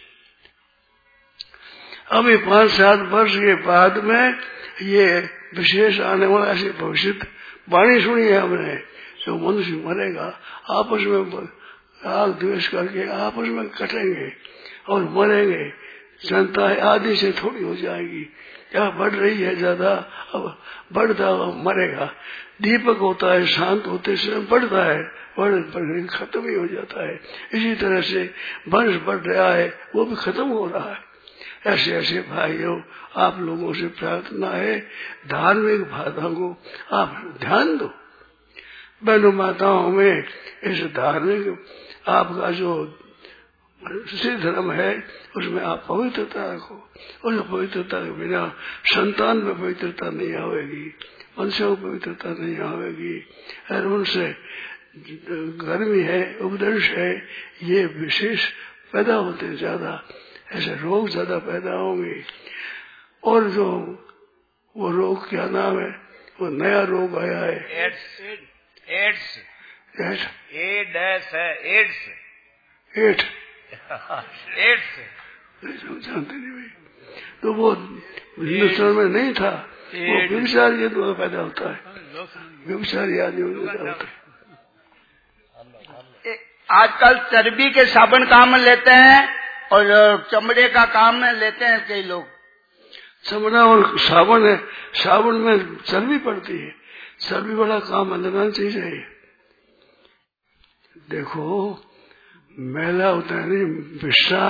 अभी 5-7 वर्ष के बाद में ये विशेष आने वाला ऐसी भविष्य वाणी सुनी है हमने, जो मनुष्य मरेगा, आपस में राग द्वेष करके आपस में कटेंगे और मरेंगे। जनता आदि से थोड़ी हो जाएगी, क्या बढ़ रही है ज्यादा, अब बढ़ता हुआ मरेगा। दीपक होता है, शांत होते समय बढ़ता है, बढ़ खत्म ही हो जाता है। इसी तरह से वंश बढ़ रहा है, वो भी खत्म हो रहा है। ऐसे ऐसे भाइयों, आप लोगों से प्रार्थना है, धार्मिक बातों को आप ध्यान दो। बहनों माताओं में इस धार्मिक आपका जो सिद्ध धर्म है, उसमें आप पवित्रता रखो। उस पवित्रता के बिना संतान में पवित्रता नहीं आवेगी, वंशों में पवित्रता नहीं आवेगी, और उनसे गर्मी है, उपदंश है, ये विशेष पैदा होते ज्यादा, ऐसे रोग ज्यादा पैदा होंगे। और जो वो रोग क्या नाम है, वो नया रोग आया है, एड्स जानते नहीं भाई, तो वो हिंदुस्तान में नहीं था, वो व्यभिचारी द्वारा पैदा होता है, व्यभिचारी आदमी पैदा होता है। आजकल चर्बी के साबुन काम में लेते हैं और चमड़े का काम में लेते हैं कई लोग। चमड़ा और साबुन है, साबुन में चर्बी पड़ती है, चर्बी वाला काम लगाना चाहिए। देखो मैला होता है नहीं, विषा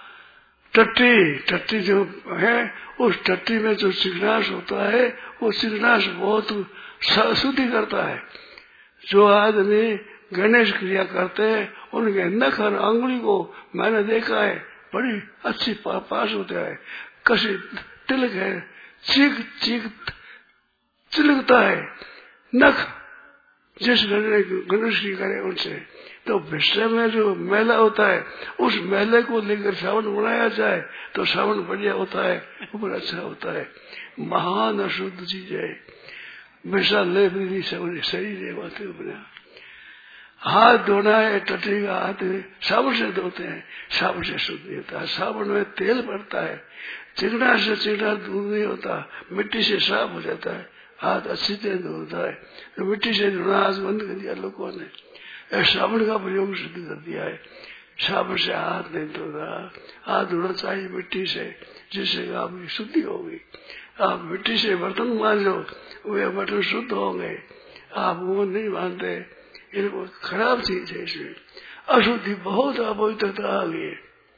टट्टी जो है, उस टट्टी में जो चिकनाश होता है, वो चिकनाश बहुत शुद्धि करता है। जो आदमी गणेश क्रिया करते हैं, उनके नख और अंगुली को मैंने देखा है, बड़ी अच्छी पास होता है, कसी तिलक है, चीख चिलकता है नख, जिस गणेश की करे उनसे। तो विषय में जो मैला होता है, उस मैले को लेकर साबुन बनाया जाए तो साबुन बढ़िया होता है, ऊपर अच्छा होता है। महान अशुद्ध चीज है विषा ले भी शरीर बना। हाथ धोना है, टट्टी का हाथ साबुन से धोते हैं, साबुन से शुद्ध होता है। साबुन में तेल पड़ता है, चिकना से चिकना दूध नहीं होता, मिट्टी से साफ हो जाता है, हाथ अच्छी तरह धोता है। तो मिट्टी से धोना आज बंद कर दिया लोगों ने, साबुन का प्रयोग शुद्ध कर दिया है। साबुन से हाथ नहीं धोना, हाथ धोना चाहिए मिट्टी से, जिससे आपकी शुद्धि होगी। आप मिट्टी से बर्तन मांजो, वे बर्तन शुद्ध होंगे। आप वो नहीं मानते, इनको खराब चीज है। इसमें अशुद्धि बहुत अपवित्रता आ गई।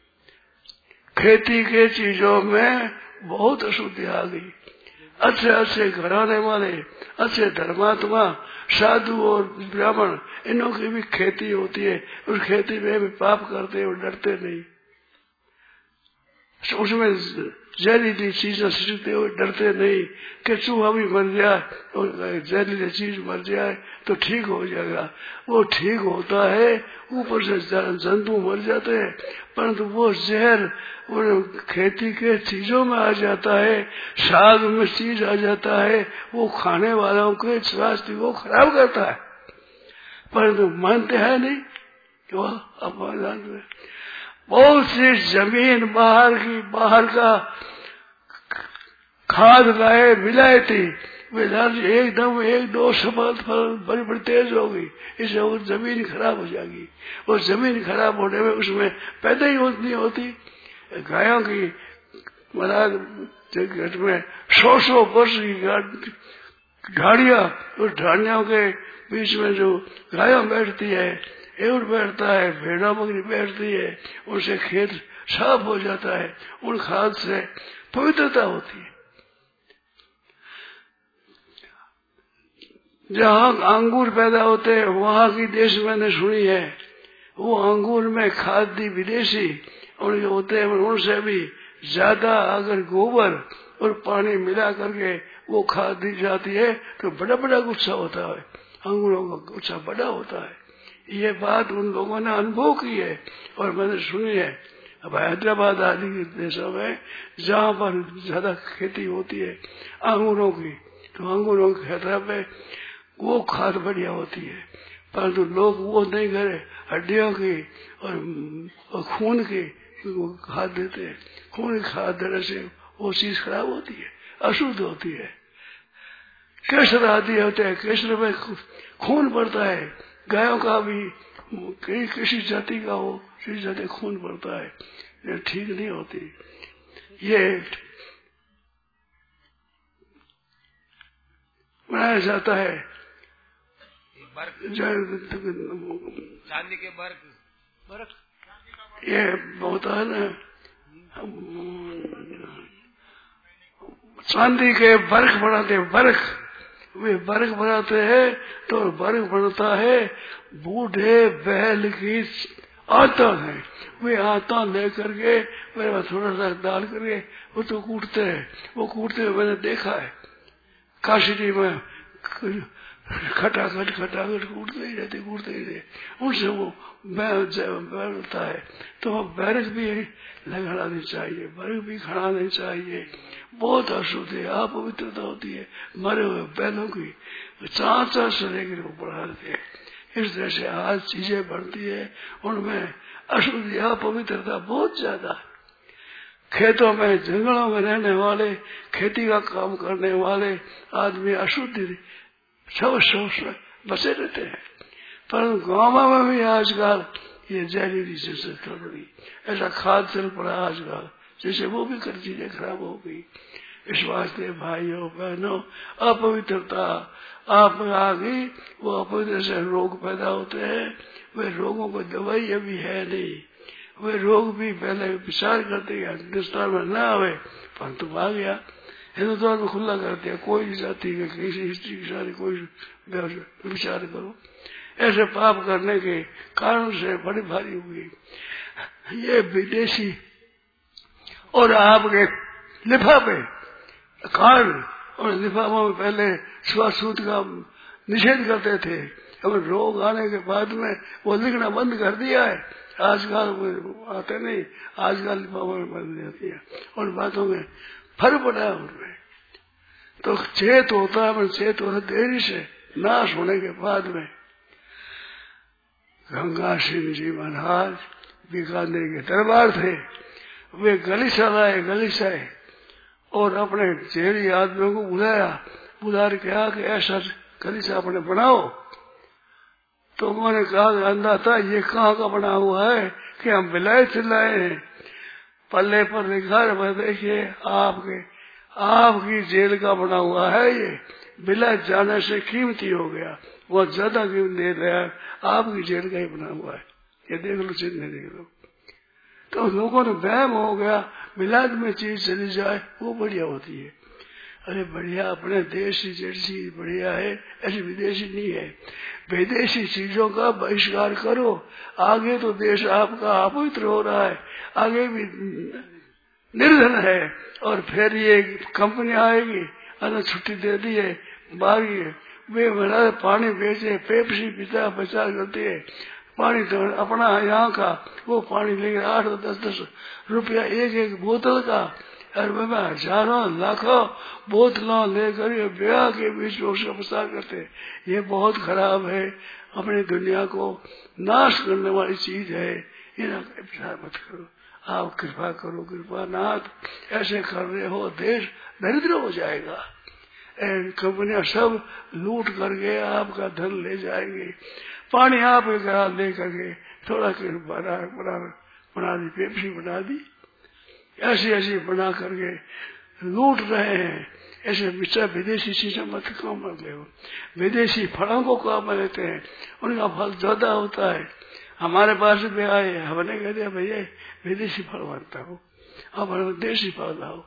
खेती के चीजों में बहुत अशुद्धि आ गई। अच्छे अच्छे घराने वाले, अच्छे धर्मात्मा, साधु और ब्राह्मण, इनों की भी खेती होती है। उस खेती में भी पाप करते और डरते नहीं। उसमें जहरीली चीजें सीखते हुए डरते नहीं कि चूहा भी मर जाए और जहरीली चीज मर जाए तो ठीक हो जाएगा। वो ठीक होता है, ऊपर से जंतु मर जाते हैं, परंतु वो जहर वो खेती के चीजों में आ जाता है, साग में चीज आ जाता है, वो खाने वालों के स्वास्थ्य को खराब करता है। परंतु मानते हैं नहीं कि वह अपमान। बहुत सी जमीन बाहर का खाद लाए मिलाए थी, वे एकदम एक दो सफल बड़ी बड़ी तेज हो गई, इससे वो जमीन खराब हो जाएगी। वो जमीन खराब होने में उसमें पैदा ही नहीं होती। गायों की घर में 100 वर्ष की ढाड़ियां, उस ढाड़ियों के बीच में जो गायों बैठती है, ऊँट बैठता है, भेड़ा बकरी बैठती है, उनसे खेत साफ हो जाता है। उन खाद से पवित्रता होती है। जहाँ अंगूर पैदा होते हैं वहां की देश मैंने सुनी है, वो अंगूर में खाद दी विदेशी उनके होते हैं, उनसे भी ज्यादा अगर गोबर और पानी मिला करके वो खाद दी जाती है तो बड़ा बड़ा गुच्छा होता है, अंगूरों का गुच्छा बड़ा होता है। ये बात उन लोगों ने अनुभव की है और मैंने सुनी है। अब हैदराबाद आदि के देशों में जहाँ पर ज्यादा खेती होती है अंगूरों की, तो अंगूरों के खेतों में वो खाद बढ़िया होती है, परंतु लोग वो नहीं करे, हड्डियों की और खून की वो खाद देते हैं। खून की खाद देने से वो चीज खराब होती है, अशुद्ध होती है। केसर आदि होते हैं, केसर में खून पड़ता है, गायों का भी किसी जाति का हो, किसी जाति खून पड़ता है, ये ठीक नहीं होती। ये बनाया जाता है चांदी के बर्क, ये बहुत है ना, चांदी के बर्क बनाते, बर्क वे बर्क बनाते हैं तो बर्क बनता है बूढ़े बैल की आटा है। वे आटा लेकर के मेरे थोड़ा सा डाल करके वो तो कूटते हैं, वो कूटते हुए मैंने देखा है काशी में, खटाखट कूटते ही रहते उनसे वो बैठता है। तो बैरक भी लगाना नहीं चाहिए, बैरक भी खड़ाना चाहिए। बहुत अशुद्ध है, अपवित्रता होती है। मरे हुए बैलों की 4 से लेकर वो बढ़ाते हैं। इस तरह से आज चीजें बढ़ती है, उनमें अशुद्धि अपवित्रता बहुत ज्यादा। खेतों में जंगलों में रहने वाले, खेती का काम करने वाले आदमी अशुद्धि सब बचे रहते हैं। पर गाँव में भी आजकल ये जहरीली चीजें चल रही, ऐसा खाद चल पड़ा आजकल, जैसे वो भी कर चीजें खराब हो गई। इस वास्ते भाइयों बहनों, अपवित्रता आप आ गई, वो अपवित्र से रोग पैदा होते हैं। वे रोगों को दवाई अभी है नहीं, वे रोग भी पहले विचार करते हिंदुस्तान में न आवे, परंतु आ गया। हिंदुस्तान में खुला कर दिया, कोई जाति के किसी हिस्ट्री के साथ कोई विचार करो। ऐसे पाप करने के कारण से बड़ी भारी हुई ये विदेशी और आपके लिफाफे कारण, और लिफाफों में पहले छुआछूत का निषेध करते थे, अब रोग आने के बाद में वो लिखना बंद कर दिया है। आजकल आते नहीं, आजकल लिफाफों में बंद जाती है, उन बातों में फर्क पड़ा है उनमें। तो चेत होता है, पर चेत होता देरी से, नाश होने के बाद में। गंगा सिंह जी महाराज बीकानेर के दरबार थे, वे गलीचा लाए, गलीचा और अपने जेरी आदमियों को बुला कहा कि ऐसा कलीसिया अपने बनाओ। तो उन्होंने कहा कि अंदाता ये कहाँ का बना हुआ है कि हम विलायत से लाए हैं। पल्ले पर लिखा है, देखिए आपकी जेल का बना हुआ है, ये विलायत जाने से कीमती हो गया, बहुत ज्यादा कीमत दे रहा है, आपकी जेल का ही बना हुआ है, ये देख लो, चिन्ह देख लो। तो लोगों ने वहम हो गया, विलायत में चीज चली जाए वो बढ़िया होती है। अरे बढ़िया अपने देश की जैसी बढ़िया है, ऐसी विदेशी नहीं है। विदेशी चीजों का बहिष्कार करो, आगे तो देश आपका अपवित्र हो रहा है, आगे भी निर्धन है, और फिर ये कंपनी आएगी, अरे छुट्टी दे दी है, बागी वे मेरा पानी बेचे, पेप्सी पिता बचा करती है, पानी तो अपना यहाँ का वो पानी लेकर 8-10 रुपया एक बोतल का, और मैं हजारों लाखों बोतलों लेकर ब्याह के बीच में उसका प्रसार करते। ये बहुत खराब है, अपनी दुनिया को नाश करने वाली चीज है, इनका प्रसार मत करो। आप कृपा करो, कृपा नाथ, ऐसे कर रहे हो देश दरिद्र हो जाएगा। कंपनियां सब लूट करके आपका धन ले जाएंगे। पानी आप ले करके थोड़ा बना दी, पेप्सी बना दी, ऐसी बना करके लूट रहे हैं। ऐसे विदेशी चीजें मत काम ले हो। विदेशी फलों को काम लेते हैं, उनका फल ज्यादा होता है। हमारे पास भी आए, हमने कह दिया भैया विदेशी फल मानता हूँ, अब देशी फल लाओ।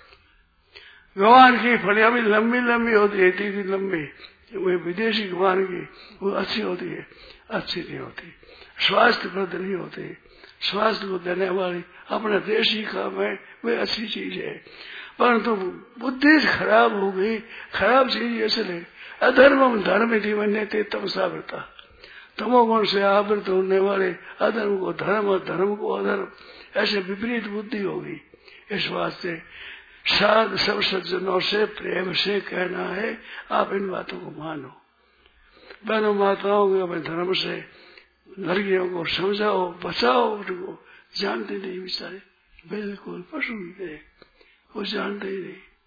गवार की फलियां भी लंबी लंबी होती है, इतनी लंबी, वो विदेशी गवार की वो अच्छी होती है, अच्छी नहीं होती, स्वास्थ्य प्रद नहीं होती। स्वास्थ्य को देने वाली अपने देशी काम है, वे अच्छी चीज है। परंतु बुद्धि खराब हो गई, खराब चीज इसलिए अधर्म धर्म जीवन तमसावृता, तमोगुण से आवृत होने वाले अधर्म को धर्म और धर्म को अधर्म, ऐसे विपरीत बुद्धि होगी। इस वास्ते साध सब सज्जनों से प्रेम से कहना है, आप इन बातों को मानो। बहनों माताओं को अपने धर्म से लड़कियों को समझाओ, बचाओ, उनको जानते नहीं बेचारे, बिल्कुल पशु ही, वो जानते ही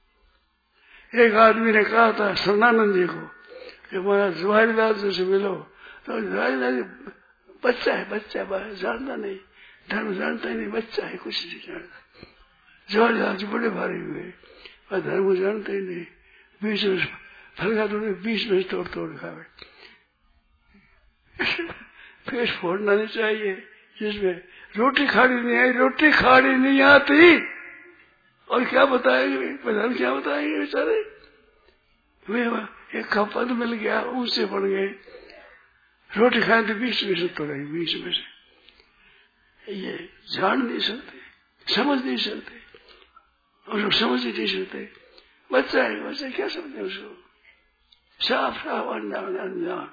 नहीं। एक आदमी ने कहा था सन्नानंद जी को कि हमारा जवाहरीलाल जी से मिलो, तो जवाहरीलाल बच्चा है, जानता नहीं, धर्म जानता ही नहीं, बच्चा है, कुछ नहीं जानता। जवाहरीलाल जी बड़े भारी हुए और धर्म जानते ही नहीं, बीच में फल खा, बीच में तोड़ खावे। पेट फोड़ना नहीं चाहिए, जिसमें रोटी खानी नहीं आई, रोटी खानी नहीं आती, और क्या बताएंगे प्रधान, क्या बताएंगे बेचारे। वे एक का पद मिल गया, ऊंचे बन गए, रोटी खाए तो बीच में से तोड़े, बीच में से। ये जान नहीं सकते, समझ नहीं सकते, उसको समझ नहीं सकते। बच्चा है, बच्चा क्या समझे उसको, साफ अनजान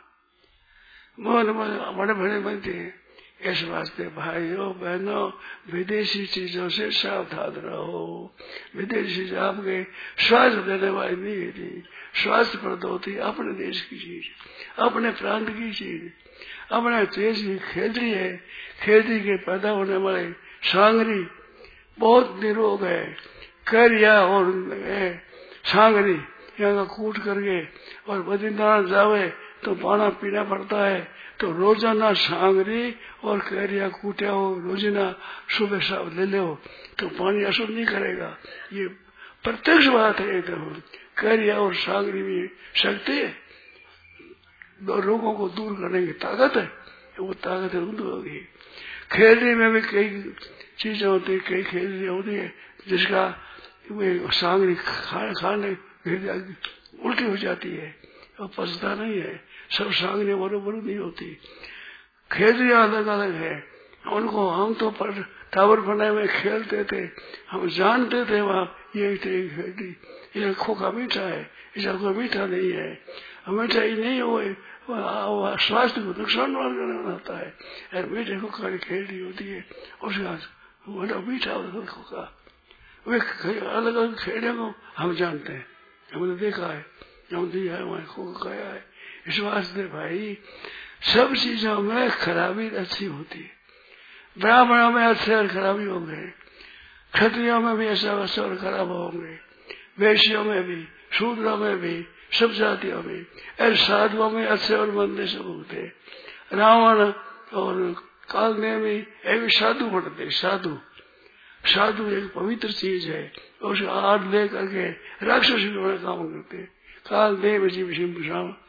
बड़े बड़े बनते हैं। इस वास्ते भाइयों बहनों, विदेशी चीजों से सावधान रहो। विदेशी चीज आपके स्वास्थ्य देने वाली नहीं होती, स्वास्थ्य प्रद होती अपने देश की चीज, अपने प्रांत की चीज, अपने देश की खेती है, खेती के पैदा होने वाले सांगरी बहुत निरोग है। करिया और सांगरी यहाँ का कूट करके और बद्रीनाथ जावे तो पाना पीना पड़ता है, तो रोजाना सांगरी और कैरिया कूटिया हो, रोजाना सुबह शाम ले लो तो पानी असर नहीं करेगा। ये प्रत्यक्ष बात है एकदम। कैरिया और सांगरी भी शक्ति है, दो रोगों को दूर करने की ताकत है, वो ताकत है दूर होगी। खेलने में भी कई चीजें होती है, कई खेलनी होती है जिसका सांगरी खाने उल्टी हो जाती है और पचता नहीं है। सब सांगने बरोबर नहीं होती, खेलियां अलग अलग है। उनको हम तो पर टावर बनाए में खेलते थे, हम जानते थे वहाँ ये खेती, ये खोखा मीठा है, इसका कोई मीठा नहीं है, मीठा ही नहीं हो, स्वास्थ्य को नुकसान वाला होता है। मीठे खोखा की खेती होती है, उसका बड़ा मीठा होता है खोखा। वे अलग अलग खेड़े को हम जानते हैं, हमने देखा है, हम दिया है, वहाँ खोखा खाया है। इस वास्ते भाई सब चीजों में खराबी अच्छी होती है। ब्राह्मणों में अच्छे और खराबी होंगे, क्षत्रियों में भी ऐसा और खराब होंगे, वैश्यों में भी, शूद्रों में भी, सब जातियों में, और साधुओं में अच्छे और मंदे सब होते। रावण और कालनेमी ये भी साधु बनते। साधु एक पवित्र चीज है, उसे हाथ ले करके राक्षस में काम करते। कालनेमी जी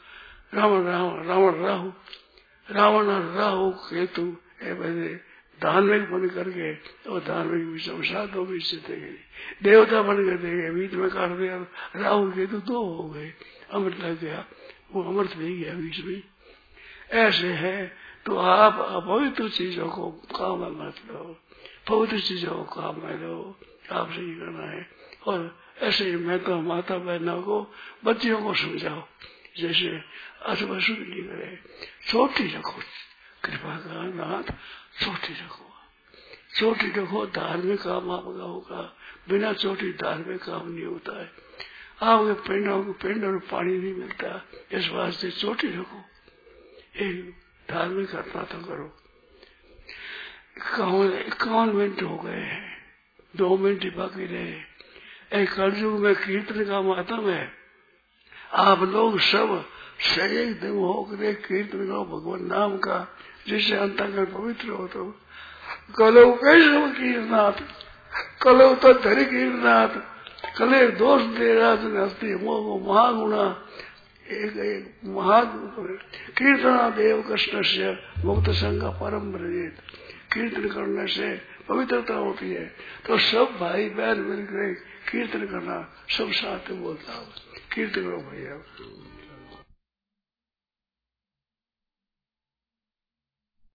रावण राहु केतु धार्मिक बन करके तो धार्मिक साधु भी स्थित है। देवता बन कर देंगे बीच में काट दिया, राहु केतु दो हो गए, अमृत लग गया, वो अमृत नहीं गया बीच में। ऐसे है तो आप अपवित्र चीजों को काम में मत लो, पवित्र चीजों को काम में लो, आपसे ही करना है। और ऐसे ही मैं तो माता बहनों को, बच्चियों को समझाओ, जैसे अशुभ नहीं करे, छोटी रखो, कृपा का नाथ छोटी रखो, धार्मिक काम आपका होगा। बिना छोटी धार्मिक काम नहीं होता है। आपके पेड़ों को पेड़ और पानी नहीं मिलता, इस वास्ते छोटी रखो, एक धार्मिक घटना तो करो। 51 मिनट हो गए हैं, 2 मिनट ही बाकी रहे। एक कलयुग में कीर्तन का मातम है। आप लोग सब सही दिन होकर कीर्तन करो भगवान नाम का, जिससे अंतःकरण पवित्र हो। तो कलो कैसे कीर्तनाथ, कलो तो धरी कीर्तनाथ, कले दोष दे राजन मोह महागुणा एक कीर्तना देव कृष्ण से मुक्त संग परम ब्रजेत। कीर्तन करने से पवित्रता होती है। तो सब भाई बहन मिलकर कीर्तन करना, सब साथ में बोलता कीर्तन करो भैया।